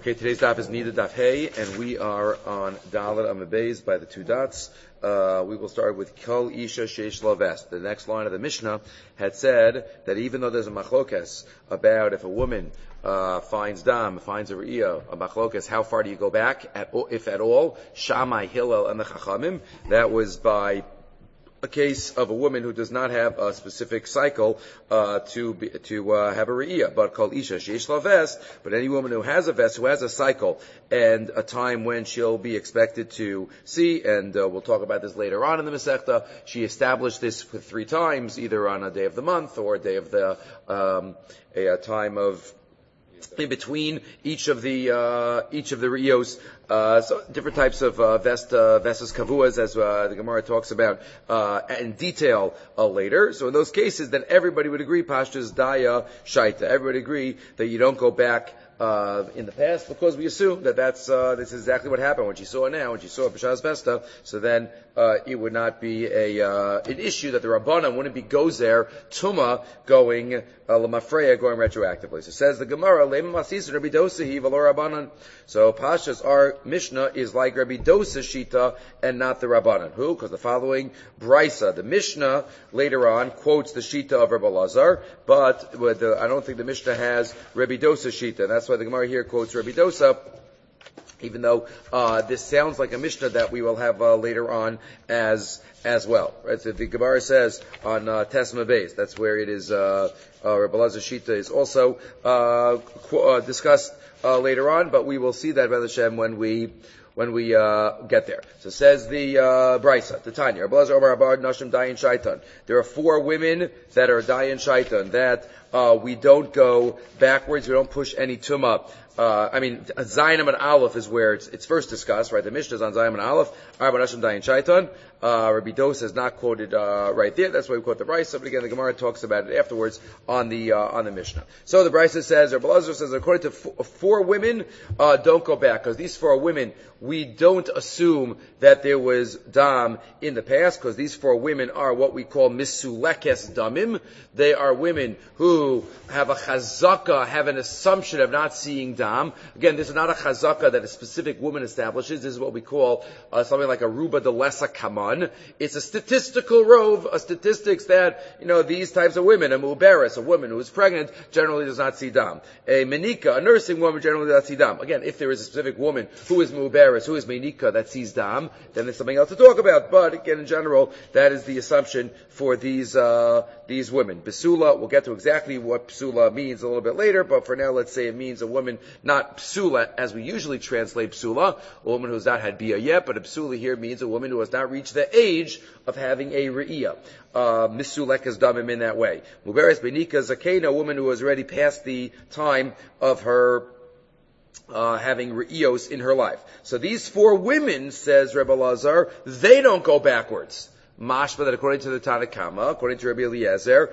Okay, today's daf is Nida Daf Hey, and we are on Dalet Amabeis by the two dots. We will start with Kol Isha Sheish Lavest. The next line of the Mishnah had said that even though there's a machlokes about if a woman finds dam, finds a re'iyah, a machlokes, how far do you go back, if at all? Shammai, Hillel, and the Chachamim. That was by a case of a woman who does not have a specific cycle to have a re'iyah, but called isha sheish la vest. But any woman who has a vest, who has a cycle and a time when she'll be expected to see, and we'll talk about this later on in the Masechta. She established this 3 times, either on a day of the month or a day of the a time of in between each of the re'iyos. So different types of vestas kavuas, as the Gemara talks about in detail later. So in those cases, then everybody would agree, Pashtas Daya Shaita. Everybody agree that you don't go back in the past, because we assume that this is exactly what happened when she saw it now, when she saw B'Shas Vesta. So then it would not be an issue that the Rabbanan wouldn't be gozer Tuma going Lamafreya going retroactively. So says the Gemara, Lema Masisa Rabbi Dosahi V'lo Rabbanan. So Pashas, our Mishnah is like Rabbi Dosa Shita and not the Rabbanan. Who? Because the following Brisa, the Mishnah later on quotes the Shita of Rabbi Lazar, but I don't think the Mishnah has Rabbi Dosa Shita. That's why the Gemara here quotes Rabbi Dosa, even though this sounds like a Mishnah that we will have later on as well. Right? So the Gemara says on Tesma Beis, that's where it is. Rabbi Lazar Shita is also discussed later on, but we will see that by Hashem when we get there. So says the Brisa, the Tanya, Rabbi Lazar Omar Abad Nashim Dayan Shaitan. There are 4 women that are Dayan Shaitan that we don't go backwards, we don't push any tumah. Zayin and Aleph is where it's first discussed, right? The Mishnah is on Zayin and Aleph. Arba Nashim Dayan Shaitan. Rabbi Dosa is not quoted right there. That's why we quote the Brisa. But again, the Gemara talks about it afterwards on the Mishnah. So the Brisa says, Rabbi Lazar says, according to 4 women, don't go back, because these 4 women, we don't assume that there was dam in the past, because these 4 women are what we call misulekes damim. They are women who have a chazaka, have an assumption of not seeing dam. Again, this is not a chazaka that a specific woman establishes. This is what we call something like a ruba de lesa kaman. It's a statistical rove, a statistics that, these types of women, a muberis, a woman who is pregnant, generally does not see dam. A menika, a nursing woman, generally does not see dam. Again, if there is a specific woman who is muberis, who is menika, that sees dam, then there's something else to talk about. But again, in general, that is the assumption for these women. Psula, we'll get to exactly what psula means a little bit later, but for now, let's say it means a woman, not psula as we usually translate psula, a woman who's not had bia yet, but a psula here means a woman who has not reached the age of having a re'iyah. Misulekes damim in that way. Muberes benika zakena, a woman who has already passed the time of her having re'iyos in her life. So these 4 women, says Rebbe Lazar, they don't go backwards. Mashma, that according to the Tanakama, according to Rabbi Eliezer,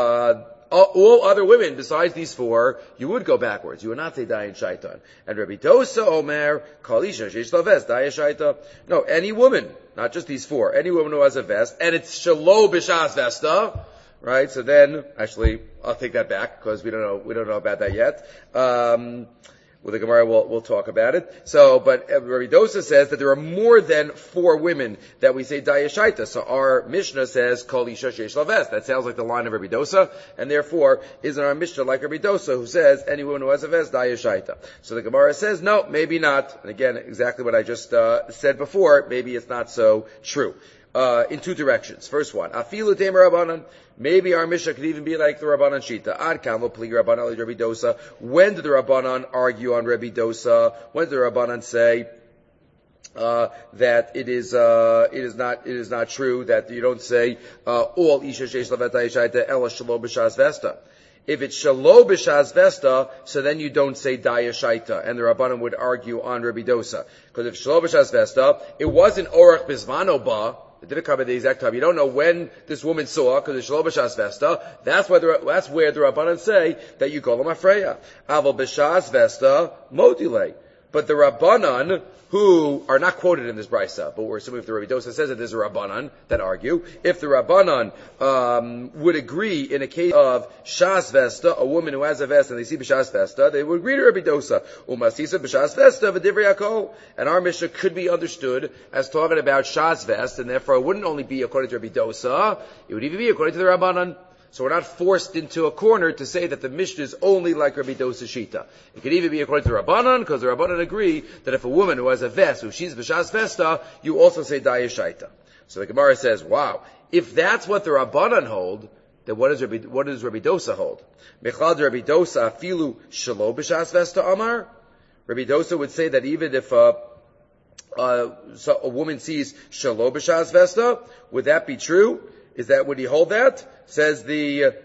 all other women besides these 4, you would go backwards. You would not say Dayan Shaitan. And Rabbi Dosa Omer, Kalisha Sheish Laves, Dayan Shaitan. No, any woman, not just these 4, any woman who has a vest, and it's Shalo B'Shas Vesta, right? So then, actually, I'll take that back, because we don't know about that yet. With the Gemara, we'll talk about it. So, but Rabbi Dosa says that there are more than 4 women that we say Daya Shaita. So our Mishnah says Kol Isha Sheish Laves. That sounds like the line of Rabbi Dosa, and therefore isn't our Mishnah like Rabbi Dosa, who says any woman who has a vest Daya Shaita. So the Gemara says no, maybe not. And again, exactly what I just said before. Maybe it's not so true. In 2 directions. First one, Afilu Temer Rabbanan. Maybe our Mishnah could even be like the Rabbanan Shita. Ad kan lo pligi Rabbanan li Rabbi Dosa. When did the Rabbanan argue on Rabbi Dosa? When did the Rabbanan say that it is not true that you don't say all Isha Sheish Lavet Dayashaita Ela Shalo B'Shas Vesta? If it's Shalo B'Shas Vesta, so then you don't say Daya Shaita, and the Rabbanan would argue on Rabbi Dosa. Because if Shalo B'Shas Vesta, it wasn't Orach Bizvano Ba, it didn't come at the exact time. You don't know when this woman saw, because it's Shalo B'Shas Vesta. That's where the Rabbanan say that you call him Afreya. Aval B'Shas Vesta, Modile. But the Rabbanan, who are not quoted in this brisa, but we're assuming if the Rabbi Dosa says that there's a Rabbanan that argue, if the Rabbanan would agree in a case of Shas Vesta, a woman who has a vest and they see B'Shas Vesta, they would agree to Rabbi Dosa. Umasisa B'Shas Vesta v'divrei Yakol. And our Mishnah could be understood as talking about Shas Vest, and therefore it wouldn't only be according to Rabbi Dosa, it would even be according to the Rabbanan. So we're not forced into a corner to say that the Mishnah is only like Rabbi Dosa Shita. It could even be according to the Rabbanan, because the Rabbanan agree that if a woman who has a vest, who she's B'Shas Vesta, you also say Daya Shaita. So the Gemara says, wow, if that's what the Rabbanan hold, then what does Rabbi Dosa hold? Mechad Rabbi Dosa afilu shelo B'Shas Vesta Amar? Rabbi Dosa would say that even if so a woman sees shelo B'Shas Vesta, would that be true? Would he hold that? Says the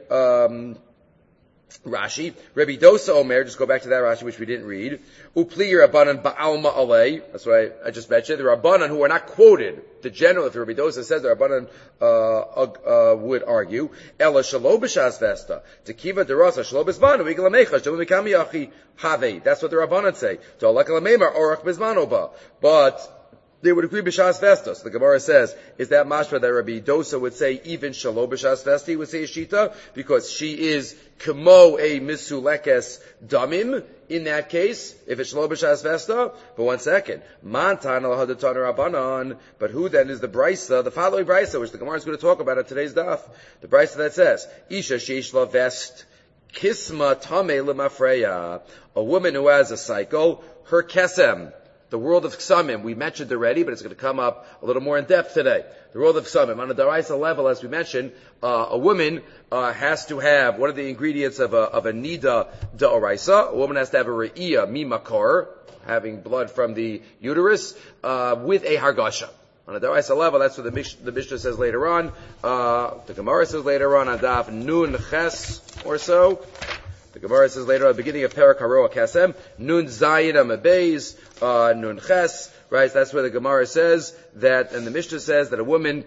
Rashi, Rabbi Dosa Omer, just go back to that Rashi which we didn't read. Upli Rabbanan ba'alma alei. That's what I just mentioned. The Rabbanan who are not quoted, the general, if the Rabbi Dosa says the Rabbanan would argue, Ela shelo b'shas vesta, tekiva derasa shelo b'zmanu, igla mecha, shelo mikami yachi have. That's what the Rabbanan say. Tolak elameimar orach b'zmanu ba. But they would agree b'shas vesta. So the Gemara says, is that mashma that Rabbi Dosa would say even shelo b'shas vesta? He would say shita because she is kemo a misulekes damim. In that case, if it's shelo b'shas vesta. But one second, mantan al hadatan rabbanon. But who then is the brisa? The following brisa, which the Gemara is going to talk about at today's daf. The brisa that says, isha sheish la vest kisma tamei lemafreya. A woman who has a cycle, her kesem. The world of Ksamim, we mentioned already, but it's going to come up a little more in depth today. The world of Ksamim. On a Daraisa level, as we mentioned, a woman has to have, what are the ingredients of a Nida Da'araisa? A woman has to have a Re'iyah Mimakar, having blood from the uterus, with a Hargasha. On a Daraisa level, that's what the Mishnah says later on. The Gemara says later on Daf Nun Ches or so. The Gemara says later on, beginning of Perak Haroa Kasem, Nun Zayin Amabeis, Nun Ches, right? That's where the Gemara says that, and the Mishnah says that a woman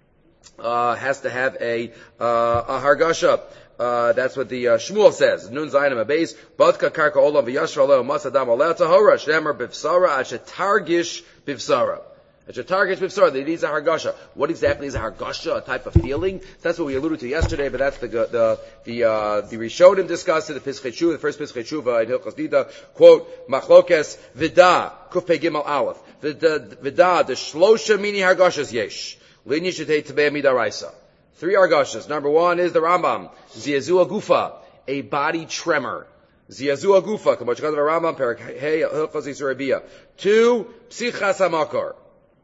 has to have a Hargasha. That's what the Shmuel says. Nun Zayin Amabeis, Badka Karka Olam V'Yashra Leo Masadam Oleh Tahora, Shnemer Bivsara, Ashetargish Bivsara. A targish b'fsar, that it needs a hargasha. What exactly is a hargasha? A type of feeling? That's what we alluded to yesterday, but that's the Rishonim discussed in the Pischei Tshuva, the first Pischei Tshuva in Hilchos Nida, quote, Machlokes Vida, Kufpei Gimel Aleph. Vida, the Shlosha mini hargashas yesh. Lini shetei tebei midaraisa. 3 hargashas. Number 1 is the Rambam, Ziazua Gufa, a body tremor. Ziazua Gufa, Kamachkad Rambam, Perak Hey, Hilchos Yisrael. 2, Psichas HaMakar.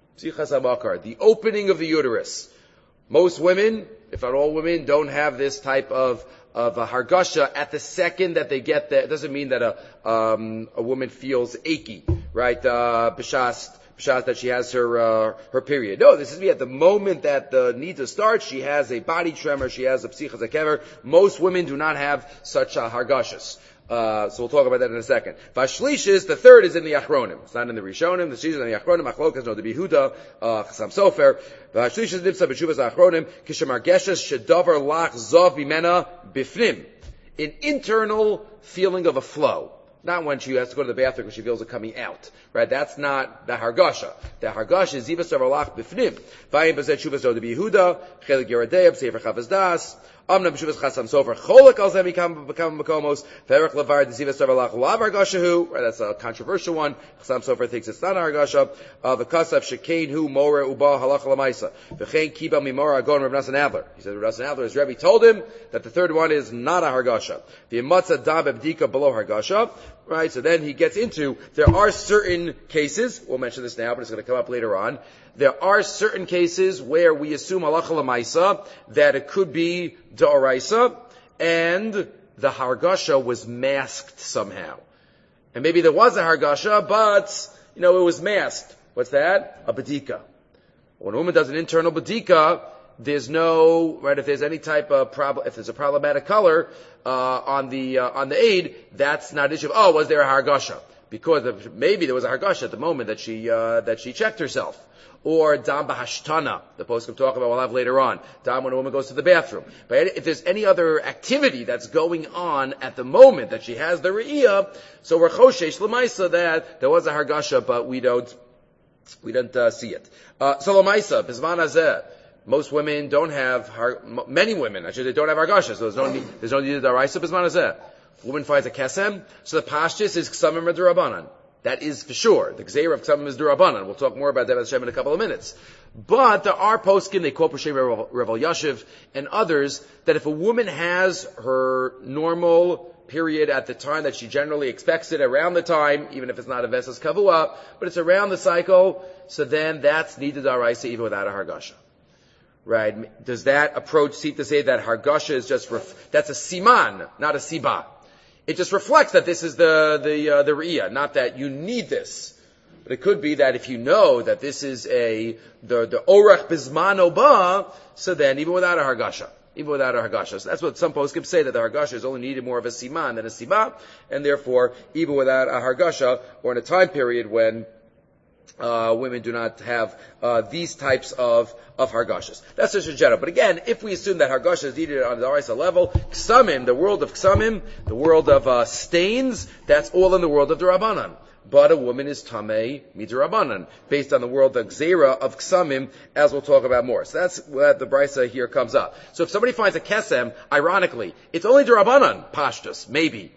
The opening of the uterus. Most women, if not all women, don't have this type of a hargasha at the second that they get there. It doesn't mean that a woman feels achy, right? B'shas that she has her period. No, this is at the moment that the nida starts, she has a body tremor, she has a psichas hakever. Most women do not have such hargashas. So we'll talk about that in a second. Vashlishis, the third is in the Achronim. It's not in the Rishonim. The Shlish is in the Achronim. Achlokas, no, the Behuda, Chasam Sofer. Vashlishis nipsa b'shuvas Achronim. Kishamar geshes shedavar lach zav bimena bifnim. An internal feeling of a flow. Not when she has to go to the bathroom because she feels it coming out. Right? That's not the Hargasha. The Hargasha is Zivas Davar Lach Bifnim. Vayim Bazet Shuvas Do Behuda, Chelik Yeradeh, Sefer Chavaz Das, Amnam Shuvas Chasam Sofer, Cholak Al Zem Yikam Makomos, Perek Lavar, Zivas Davar Lach Lav Hargashahu, right? That's a controversial one. Chasam Sofer thinks it's not a Hargasha. The Kasaf Shekain Hu Mora Uba Halach Lamaisa. V'chein Kiba Mimora Agon Rav Nassan Adler. He said Rav Nassan Adler, his Rebbe told him that the third one is not a Hargasha. The Matzah Dab Abdika below Hargasha. Right, so then he gets into, there are certain cases, we'll mention this now, but it's going to come up later on. There are certain cases where we assume halacha l'maisa, that it could be d'oraisa, and the hargasha was masked somehow. And maybe there was a hargasha, but, it was masked. What's that? A badika. When a woman does an internal badika, there's no, right, if there's any type of problem, if there's a problematic color, on the aid, that's not an issue of, was there a hargasha? because maybe there was a hargasha at the moment that she checked herself. Or dam b'hashtana, the poskim talk about, we'll have later on. Dam when a woman goes to the bathroom. But if there's any other activity that's going on at the moment that she has the re'iyah, so we're choshesh l'maisa that there was a hargasha, but we don't see it. So l'maisa, b'zman hazeh, most women don't have, many women, I should say, don't have hargasha, so there's no need of daraisa b'zman hazeh. If a woman finds a kesem, so the pashtus is ksamim d'Rabbanan. That is for sure. The Gzeira of Ksamim is D'Rabbanan. We'll talk more about that Hashem in a couple of minutes. But there are poskim, they quote Peshem Revel Yashiv and others, that if a woman has her normal period at the time that she generally expects it, around the time, even if it's not a Vesas Kavua, but it's around the cycle, so then that's needed Daraisa even without a Hargasha. Right? Does that approach seem to say that Hargasha is just, that's a Siman, not a Siba? It just reflects that this is the Re'iyah, not that you need this. But it could be that if you know that this is the Orach Bizmano Ba, so then even without a Hargasha. So that's what some poskim say, that the Hargasha is only needed more of a Siman than a Siba, and therefore, even without a Hargasha, or in a time period when women do not have these types of hargashas. That's just in general. But again, if we assume that hargasha is needed on the Daraisa level, ksamim, the world of ksamim, the world of stains, that's all in the world of D'Rabbanan. But a woman is tamei midrabanan, based on the world of gzeira of ksamim, as we'll talk about more. So that's where the brisa here comes up. So if somebody finds a kesem, ironically, it's only D'Rabbanan, pashtus, maybe.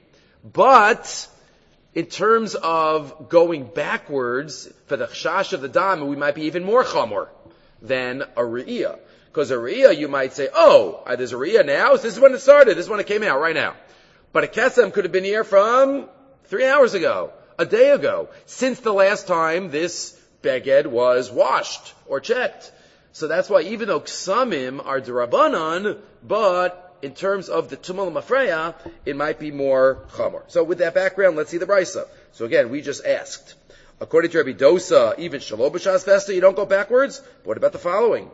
But in terms of going backwards, for the chash of the dam, we might be even more chamor than a re'iyah. Because a re'iyah, you might say, there's a re'iyah now, so this is when it started, this is when it came out, right now. But a kesem could have been here from 3 hours ago, a day ago, since the last time this beged was washed or checked. So that's why even though ksamim are d'Rabbanan, but in terms of the tumul mafreya, it might be more chamor. So with that background, let's see the brisa. So again, we just asked. According to Rabbi Dosa, even Shalom B'Shas Vesta, you don't go backwards? What about the following?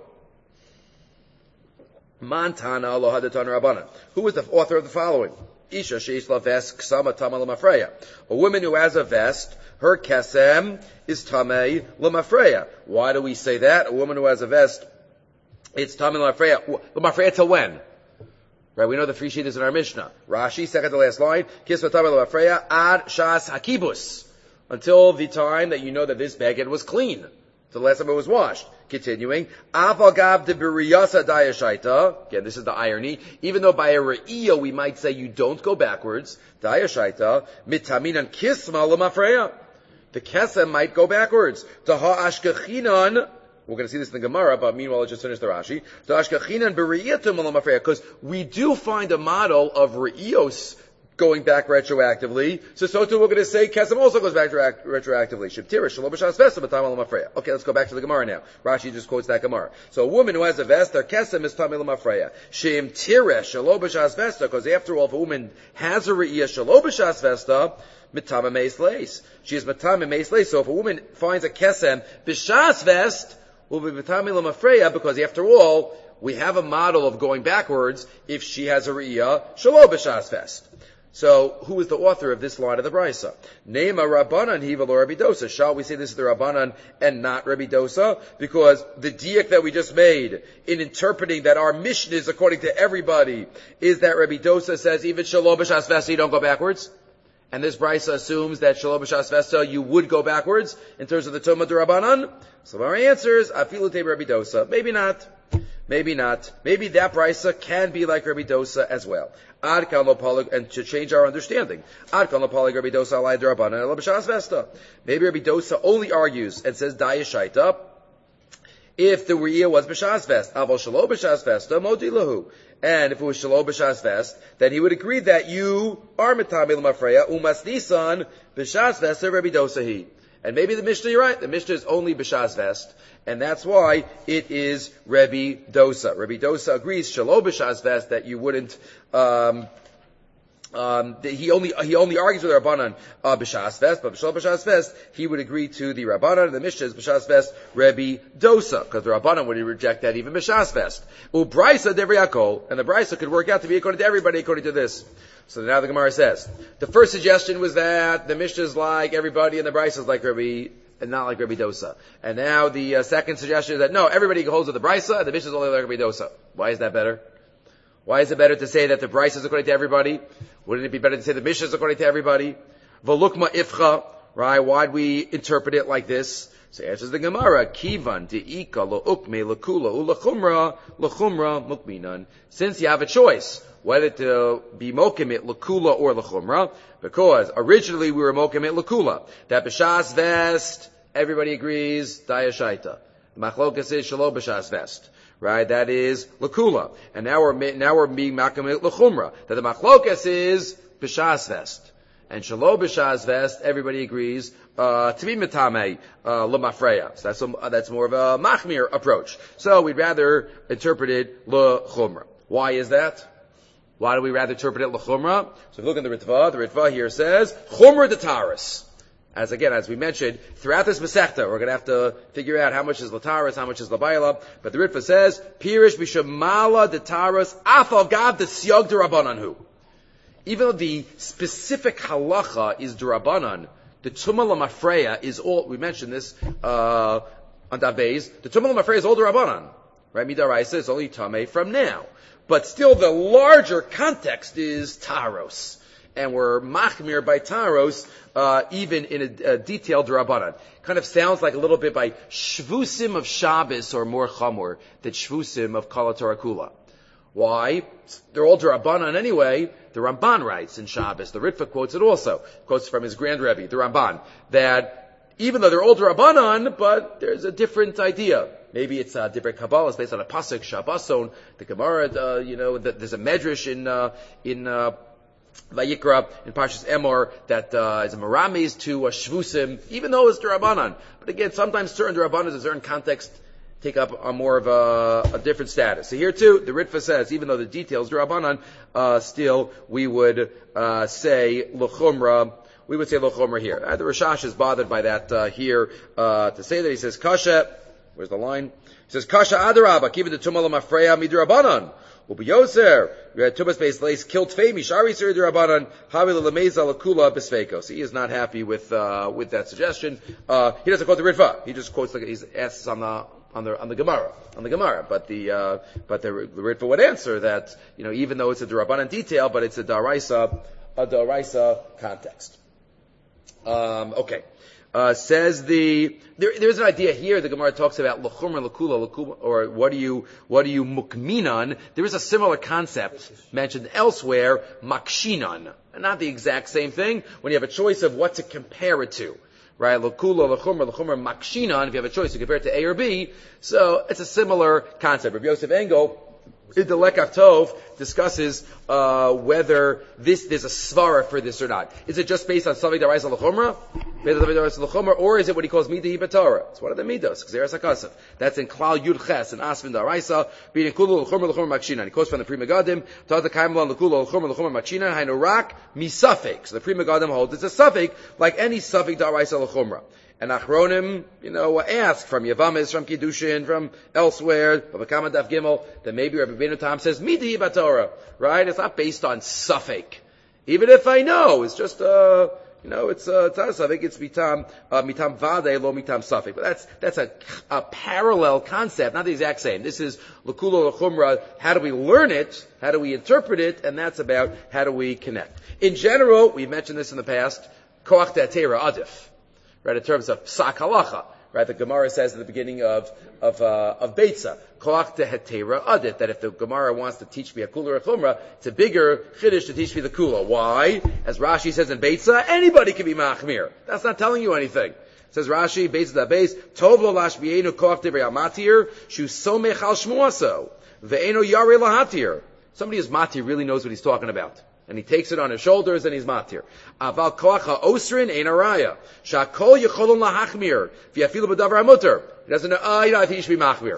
Mantana lo hadatan Rabbanan. Who is the author of the following? Isha sheish la vest ksama tama l'mafreya. A woman who has a vest, her kesem is tamei l'mafreya. Why do we say that? A woman who has a vest, it's tamei l'mafreya. L'mafreya till when? Right, we know the free sheet is in our Mishnah. Rashi, second to last line, kisva tamei l'mafreya ad shas hakibus. Until the time that you know that this beged was clean. Until the last time it was washed. Continuing, avagav de biriyasa dayashaita. Again, this is the irony. Even though by a re'iyah we might say you don't go backwards, dayashaita, mitaminan kisma l'mafreya. The kesem might go backwards. Taha ashkachinan. We're going to see this in the Gemara, but meanwhile, let's just finish the Rashi. Because we do find a model of re'iyos going back retroactively. So too we're going to say kesem also goes back retroactively. Okay, let's go back to the Gemara now. Rashi just quotes that Gemara. So a woman who has a vest, her kesem is tamei l'mafreya. Shem tiresh shelo b'shas vesta, because after all, if a woman has a re'iyah shelo b'shas vesta, mitama meis leis. She is mitama meis leis. So if a woman finds a kesem b'shas vest, will be mitama l'mafreya, because after all, we have a model of going backwards if she has a re'iyah shelo b'shas vest. So, who is the author of this line of the Brisa? Nema Rabbanan hi v'lo Rabbi Dosa. Shall we say this is the Rabbanan and not Rabbi Dosa? Because the diak that we just made in interpreting that our mission is according to everybody is that Rabbi Dosa says even Shalom B'Shas Vesta you don't go backwards. And this Brisa assumes that Shalom B'Shas Vesta you would go backwards in terms of the Tumah D'Rabbanan. So our answer is Afilu Tei Rabbi Dosa. Maybe not. Maybe not. Maybe that Brisa can be like Rabbi Dosa as well. Ad kan lo palig, and to change our understanding. Ad kan lo palig Rabbi Dosa alai d'Rabbanan ela b'shas vesta. Maybe Rabbi Dosa only argues and says dayashaita if the re'iyah was b'shas vest. Aval shelo b'shas vesta modi lahu. And if it was shelo b'shas vest, then he would agree that you are mitami l'mafreya umas nisan b'shas vesta Rabbi Dosa hi. And maybe the Mishnah, you're right, the Mishnah is only b'shas vest, and that's why it is Rabbi Dosa. Rabbi Dosa agrees, shelo b'shas vest, that you wouldn't, he only argues with the Rabbanan b'shas vest, but b'shas vest he would agree to the Rabbanan. The Mishnah is b'shas vest Rebbe Dosa, because the Rabbanan would reject that even b'shas vest. U'braisa devri akol, and the Braisa could work out to be according to everybody according to this. So now the Gemara says the first suggestion was that the Mishnah is like everybody and the Braisa is like Rebbe and not like Rebbe Dosa. And now the second suggestion is that no, everybody holds with the Braisa and the Mishnah is only like Rebbe Dosa. Why is that better? Why is it better to say that the Braisa is according to everybody? Wouldn't it be better to say the Mishnah is according to everybody? V'lukma ifcha, right? Why'd we interpret it like this? So answers the Gemara, Kivan de'ika lo ukme l'kula u'l'chumra mukminan. Since you have a choice, whether to be mokimit l'kula or l'chumra, because originally we were mokimit l'kula. That b'shas vest, everybody agrees, dayashaita. Machlokas is shalom b'shas vest. Right, that is lakula, and now we're being makamit l'chumra. That the machlokas is b'shas vest, and shalo b'shas vest. Everybody agrees to be mitame l'mafreya. So that's more of a machmir approach. So we'd rather interpret it l'chumra. Why is that? Why do we rather interpret it l'chumra? So if you look in the Ritva here says chumra detaris. As we mentioned, throughout this Masechta, we're going to have to figure out how much is Lataras, how much is Labayla. But the Ritva says, Pirish Bishamala Detaras Afal Gav the Siyog Durabananhu. Even though the specific halacha is Durabanan, the Tumah Lamafreya is all, we mentioned this, on Davez, the Tumah Lamafreya is all Durabanan. Right? Midaraisa is only Tameh from now. But still the larger context is Taros. And we're machmir by Taros, even in a detailed Rabbanan. Kind of sounds like a little bit by Shvusim of Shabbos or more Chamor than Shvusim of Kala Torah Kula. Why? They're all Rabbanan anyway. The Ramban writes in Shabbos. The Ritva quotes it also. Quotes from his grand Rebbe, the Ramban, that even though they're all Rabbanan, but there's a different idea. Maybe it's a different Kabbalah. It's based on a pasuk Shabboson. The Gemara, there's a medrash in Vayikra in Parshas Emor that is a maramis to Shvusim, even though it's Durabanan. But again, sometimes certain Durabanan in a certain context take up a more of a different status. So here too, the Ritva says, even though the details Durabanan, still we would say L'chumra. We would say L'chumra here. The Rashash is bothered by that here to say that. He says Kasha. Where's the line? He says Kasha Adarabba Kiva the Tumala Mafreya Midrabanan. Ubiyoser, Tubas Beis Leis killed Femi, Shari Sir Durabanan, Havila Lameza Lakula Besfekos. He is not happy with that suggestion. He doesn't quote the Ritva. He just quotes he asks on the Gemara. But the Ritva would answer that, even though it's a Durabanan detail, but it's a Daraisa context. Okay. Says there's an idea here. The Gemara talks about l'chumra l'kula, or what do you mukminan? There is a similar concept mentioned elsewhere, makshinan, not the exact same thing. When you have a choice of what to compare it to, right? L'kula, l'chumra, makshinan. If you have a choice to compare it to A or B, so it's a similar concept. Rabbi Yosef Engel in the Lekach Tov discusses whether there's a svara for this or not. Is it just based on Savik Daraisa L'chumra, or is it what he calls Midah Hibatara? It's one of the Midos, Gzeres HaKasav. That's in Klal Yud Ches and Asvin Daraisa, being Kulu L'chumra Makshinan. He quotes from the Pri Megadim, Tata Kaimlan L'kulu L'chumra Makshinan, Hainu Rak Misafik. So the Pri Megadim holds it's a Safik, like any Savik Daraisa L'chumra. And Achronim, ask from Yavamis, from Kiddushin, from elsewhere, from Kama Daf Gimel, that maybe Rabbi Beinu Tam says, Midah Hibatara, right? It's not based on Safek. Even if I know, it's just, it's not a Safek, it's mitam vade, lo mitam Safek. But that's a parallel concept, not the exact same. This is L'kula L'chumra, how do we learn it, how do we interpret it, and that's about how do we connect. In general, we've mentioned this in the past, Koach Te'atera Adif. Right, in terms of psak halacha, right? The Gemara says at the beginning of Beitza, koach tehetera adit, that if the Gemara wants to teach me a kula or chumra, it's a bigger chiddush to teach me the kula. Why? As Rashi says in Beitza, anybody can be machmir. That's not telling you anything. Says Rashi, Beitza da Beis, tov lo lashbienu koach devrei amatir, shu somech al shmuaso, ve'eno yare lahatir. Somebody who's matir really knows what he's talking about. And he takes it on his shoulders and he's matir. Aval koach ha'osrin ein araya. Sha'kol yecholon lahachmir. V'yafilu b'davar hamuter. He doesn't know, I think he should be machmir.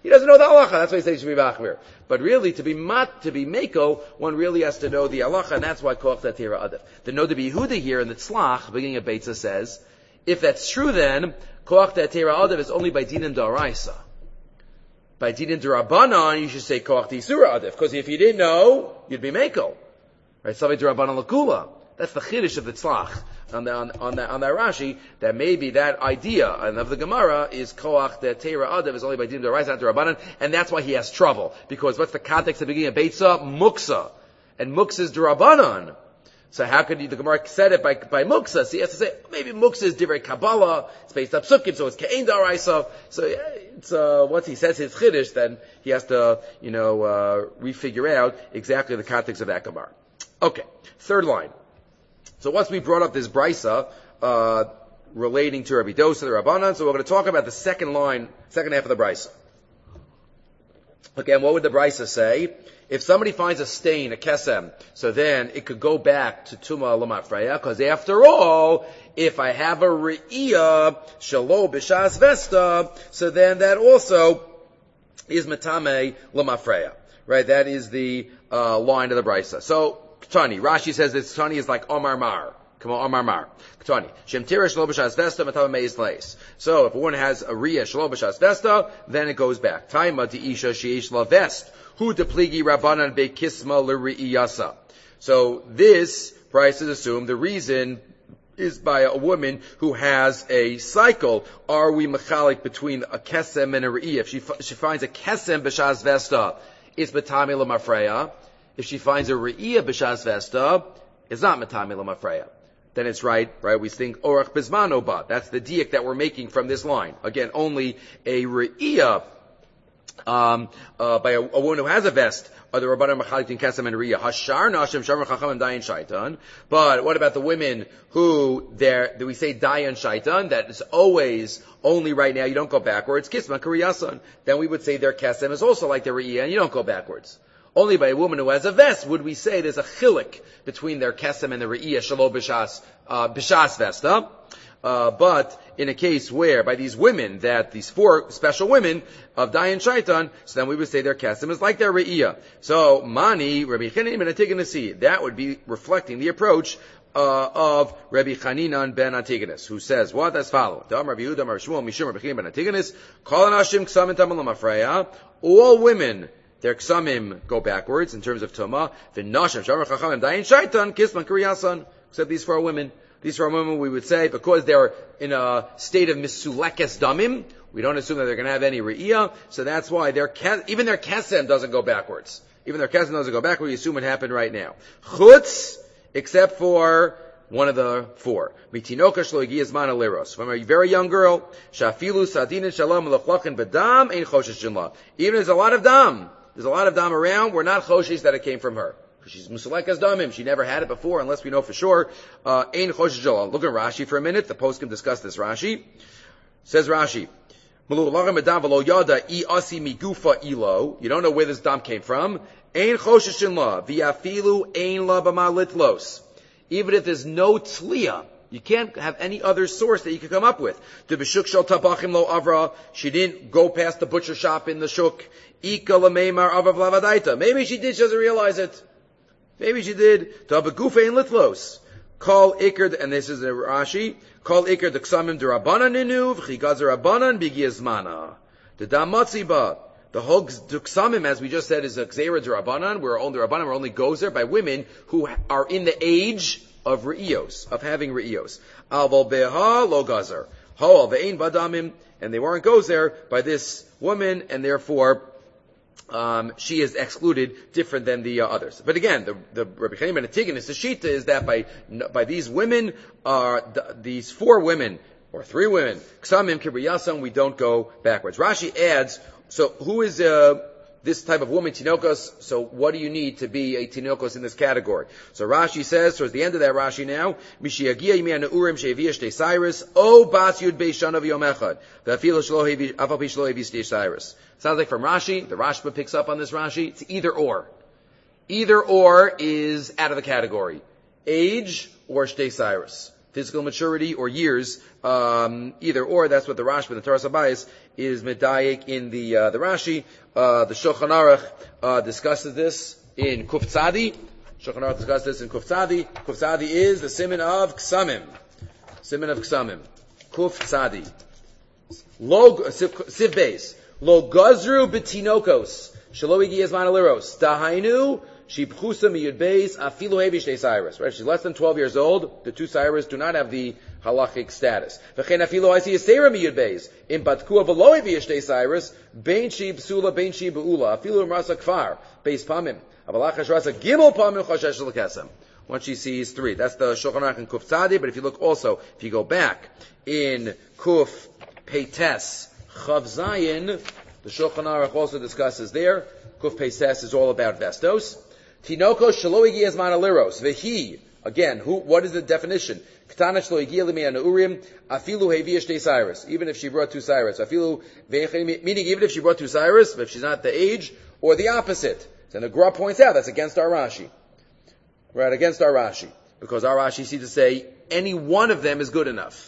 He doesn't know the halacha. That's why he says he should be machmir. But really, to be meko, one really has to know the halacha, and that's why koach datira adif. The no to be Yehuda here in the tzlach, beginning of Beitza says, if that's true, then koach datira adif is only by dinim daraisa. By dinim darabanan, you should say koach d'isura adif, because if you didn't know, you'd be meko. Right? Savay darabanan lakula. That's the chiddush of the tzlach on that Rashi, that maybe that idea of the Gemara is koach the teira adav is only by din deraisa, not derabanan, and that's why he has trouble. Because what's the context at the beginning of Beitza? Muksa. And Muksa is derabanan. So how could the Gemara said it by Muksa? So he has to say, maybe Muksa is divrei Kabbalah, it's based up Sukkim, so it's ke'ein deraisa. So it's, once he says his chiddush, then he has to, refigure out exactly the context of that Gemara. Okay. Third line. So once we brought up this brisa relating to Rabbi Dosa the Rabbanan, so we're going to talk about the second half of the brisa. Again, what would the brisa say? If somebody finds a stain, a kesem, so then it could go back to Tuma Lamafreya, because after all, if I have a Re'iyah, Shalo B'Shas Vesta, so then that also is Matame Lamafreya. Right? That is the line of the brisa. So, Tani. Rashi says this Tani is like Omar Mar. Come on, Omar Mar. Tani. Shem tira shlo b'shas vesta matava meis leis. So if one has a riyah shlo b'shas vesta, then it goes back. Taima di isha sheish la vest. Hu depligi rabbanan be'kisma l'riyasa. So this price is assumed. The reason is by a woman who has a cycle. Are we mechalik between a kesem and a riyah? If she finds a kesem b'shas vesta, it's matame l'mafreya. If she finds a re'iyah b'shas vesta, it's not matame l'mafreya. Then it's right? We think orach bizmano ba. That's the diak that we're making from this line. Again, only a re'iyah, by a woman who has a vest, are the rabbanan machalik in kesem and re'iyah. Hashar nashim shamar chacham and dayan shaitan. But what about the women who we say dayan shaitan? That is always only right now. You don't go backwards. Kisma kuriyasan. Then we would say their kesem is also like their re'iyah, and you don't go backwards. Only by a woman who has a vest would we say there's a chilik between their kesem and the re'iyah shalo b'shas vesta. But in a case where by these women, that these four special women of Dayan Shaitan, so then we would say their kesem is like their re'iyah. So mani Rabbi Chanin ben Antigonus, that would be reflecting the approach of Rabbi Chaninan ben Antigonus, who says what as follows: Dam Rabbi Yehuda, Rabbi Shmuel, Mishum Rabbi Chanin ben Antigonus, Kol Anashim Ksamim Tamalam Afreya. All women, their ksamim go backwards in terms of tuma. The nashim shamar chachamim dayin shaitan kisman kuriyasan. Except these four women. These four women, we would say, because they're in a state of misulekes damim, we don't assume that they're going to have any re'iyah. So that's why even their kesem doesn't go backwards. Even their kesem doesn't go backwards. We assume it happened right now. Chutz, except for one of the four. Mitinoka shlo higiyah zman aliros. From a very young girl, shafilu sadin and shalom l'chlachin bedam ein choshesh jinla. Even there's a lot of dam around, we're not choshesh that it came from her. She's musalekes damim. She never had it before, unless we know for sure. Ein choshesh jinla. Look at Rashi for a minute. The post can discuss this. Rashi says Rashi. You don't know where this dam came from. Ein choshesh jinla. V'afilu ein la b'ma litlos. Even if there's no tzliya, you can't have any other source that you could come up with. The b'shuk shel tabachim lo avra. She didn't go past the butcher shop in the shuk. Ika lameimar avav lavadaita. Maybe she did, she doesn't realize it. Maybe she did. To abagufe in litlos. Call ikard, and this is a Rashi. Call ikard the ksamim derabanan ninu v'chigaz derabanan b'giyazmana. The damatziba. The whole duksamim, as we just said, is a gzeira derabanan. We're only gozer by women who are in the age of re'iyos, of having re'iyos. Aval beha lo gazer. Ho'al ve'ein badamim, and they weren't gozer by this woman, and therefore she is excluded different than the others. But again, the Rabbi Chaim ben Antigonus, the shita is that by these women, these four women, or three women, ksamim kibriyasam, we don't go backwards. Rashi adds, so who is this type of woman, tinokos? So what do you need to be a tinokos in this category? So Rashi says, towards the end of that Rashi now, Mishiagia yimi aneurim she'evia shtei Cyrus, o bas yud beishana v'yom echad, v'afilo shlo hevi shtei Cyrus. Sounds like from Rashi, the Rashba picks up on this Rashi, it's either or. Either or is out of the category. Age or shtei Cyrus. physical maturity or years, either or. That's what the Rashba and the Torah Sabayis is medayik in the Rashi. The Shulchan Aruch discusses this in Kuf Tzadi. Shulchan Aruch discusses this in Kuf Tzadi. Kuf Tzadi is the siman of Ksamim. Siman of Ksamim. Kuf Tzadi. Siv Beis. Lo gazru betinokos. Shelo igi yezman aliros. Dahainu shibchusa miyud beis afilu hevi shtei cyrus. Right? She's less than 12 years old. The two cyrus do not have the halachic status. V'chein afilu I see a seira miyud beis. In batkua v'lo hevi shtei cyrus. Bein shi b'sula, bein shi b'ula. Afilu imrasa kfar. Beis pamim. Avalachash rasa gimel pamim chashesh l'kesem. Once she sees 3. That's the Shulchan Aruch in Kuf Tzadi. But if you look also, if you go back in Kuf Peites Chav Zayin, the Shulchan Aruch also discusses there. Kuf Peites is all about vestos. Tinoko shelo igi ezman aliros. Vehi, again, what is the definition? Ktana shelo igi limei urim afilu hevi shtei cyrus. Even if she brought 2 cyrus. Afilu, meaning even if she brought 2 cyrus, but if she's not the age, or the opposite. Then the Gra points out that's against our Rashi. Right, against our Rashi. Because our Rashi seems to say any one of them is good enough.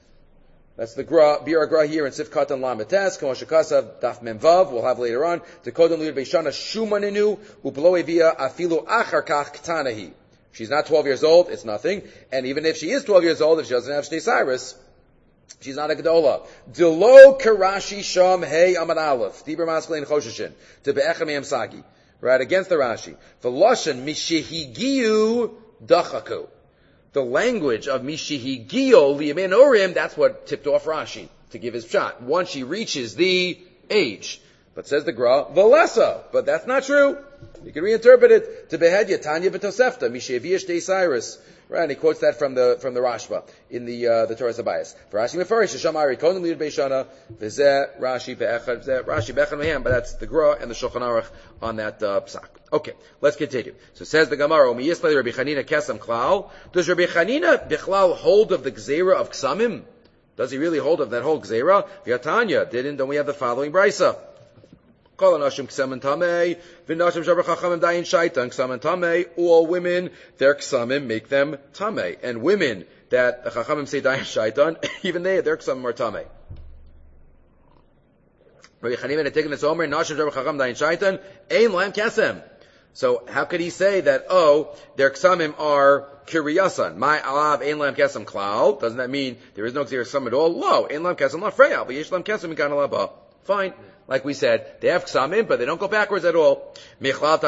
That's the Bir Gra here in Sif Katan Lametes, Kamoshakasav, Daf Memvav, we'll have later on. Tekodon Liyud Beishana Shumaninu, Uplo Evia Afilu Achar Kach Ktanahi. She's not 12 years old, it's nothing. And even if she is 12 years old, if she doesn't have Shtei Cyrus, she's not a Gedola. Dilo Karashi Sham Hey Amad Aleph, Dibur Maskelin Chosheshin, to Be'echem Yam Sagi. Right, against the Rashi. V'loshen mishihigiu dachaku. The language of mishihigiu liyamin orim, that's what tipped off Rashi to give his shot. Once she reaches the age. But says the Gra, v'lesa. But that's not true. You can reinterpret it. To behedya Tanya b'tosefta, mishihiviyash de Cyrus. Right, and he quotes that from the Rashba in the Torah Sabayis. For Rashi Mefarish, Shamari Kodim Liyud Beishana, V'zeh Rashi Be'echad, V'zeh Rashi Be'echad Mehem, but that's the Gra and the Shulchan Aruch on that psak. Okay, let's continue. So says the Gemara, Omi Yisplei Rabbi Chanina Kesam Klal. Does Rabbi Chanina Bichlal hold of the Gzeira of Ksamim? Does he really hold of that whole Gzeira? V'yatanya, don't we have the following Brisa? All women, their ksamim make them tamei. And women that the chachamim say dayin shaitan, even their ksamim are tamei. So how could he say that, their ksamim are kiriyasan? My alav ein lam kesem klal. Doesn't that mean there is no ksamim at all? Lo, ein lam kesem la freya, but yesh lam kesem mikan alaba. Fine. Like we said, they have ksamim, but they don't go backwards at all. Is that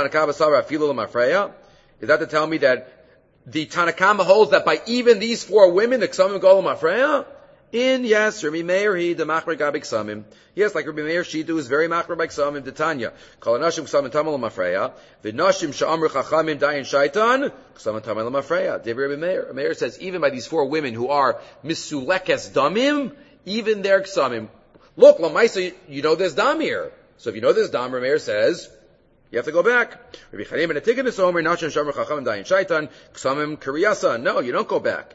to tell me that the Tanakama holds that by even these 4 women, the ksamim go l'mafreya? Yes, Rabbi Meir, he the machmer gabi ksamim. Yes, like Rabbi Meir, she is very machmer by ksamim, Titania. Kol anashim ksamim tamal l'mafreya, v'nashim sha'amru chachamim dayin shaitan, ksamim tamal l'mafreya. Rabbi Meir. Rabbi Meir says, even by these 4 women who are misulekes damim, even their ksamim. Look, Lamaisa, you know there's dam here. So if you know there's dam, Rameir says, you have to go back. No, you don't go back.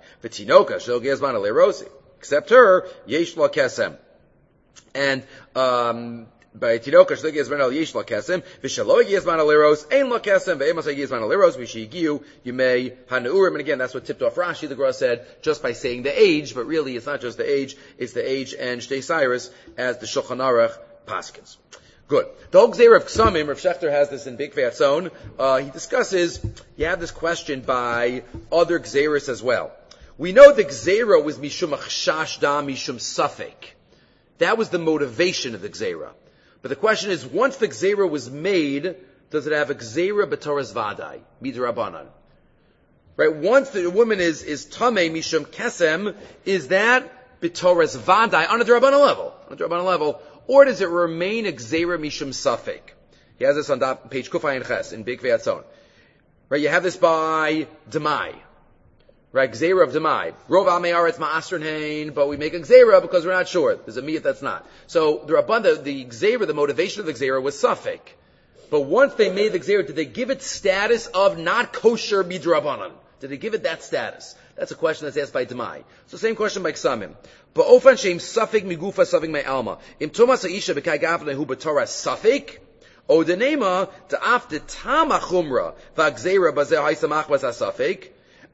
Except her, yesh la kesem. And, by Tinoka Shlig Yezman al Yesh la Kesem, Vishalo Yezman al Eros, Ein la Kesem, Ve'emas Yezman al Eros, Vishigiu, Yumei Hanaurim. And again, that's what tipped off Rashi, the Gra said, just by saying the age, but really it's not just the age, it's the age and Shtei Cyrus, as the Shulchan Aruch paskins. Good. The whole Gzeira of Ksamim, Rav Shechter has this in Big Vatzon, he discusses, you have this question by other Gzeiras as well. We know the Gzeira was Mishum Achshash Dam, Mishum Safek. That was the motivation of the Gzeira. But the question is, once the Gzeira was made, does it have a Gzeira b'toras vadai, midrabanan? Right? Once the woman is tamei mishum kesem, is that b'toras vadai on a drabanan level? On a drabanan level. Or does it remain a Gzeira mishum safek? He has this on page Kufay and Ches in Big Vatzon. Right? You have this by Demai. Right, Gzeira of Demai. Rov Amei Aretz Ma'asrin Hein, but we make a Gzeira because we're not sure. There's a miyat that's not. So the Rabban, the Gzeira, the motivation of the Gzeira was Safek. But once they made the Gzeira, did they give it status of not kosher midrabanan? Did they give it that status? That's a question that's asked by Demai. So same question by Ksamim. Ba'ofan sheim Safek migufa Safek me'alma. Im Tomas ha'isha b'kai gavne hu b'torah Safek, o denema ta'af de tama chumra va'gzeira b'zeh ha'isa machbas ha'Safek,